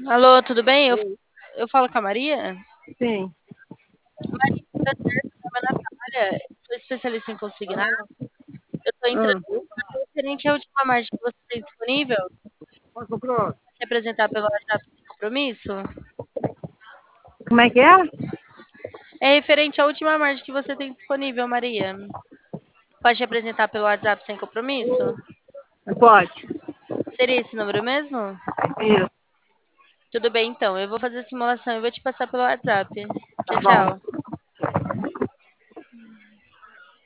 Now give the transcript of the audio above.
Alô, tudo bem? Eu, Oi. eu falo com a Maria? Sim. Maria, prazer, meu nome é Natália, sou especialista em consignar. Eu estou entrando Ah, referente à última margem que você tem disponível, se apresentar pelo WhatsApp sem compromisso. como é que é? É referente à última margem que você tem disponível, Maria. Pode apresentar pelo WhatsApp sem compromisso? Pode. Seria esse número mesmo? Isso, Tudo bem, então. Eu vou fazer a simulação e vou te passar pelo WhatsApp. tá Tchau, bom. tchau.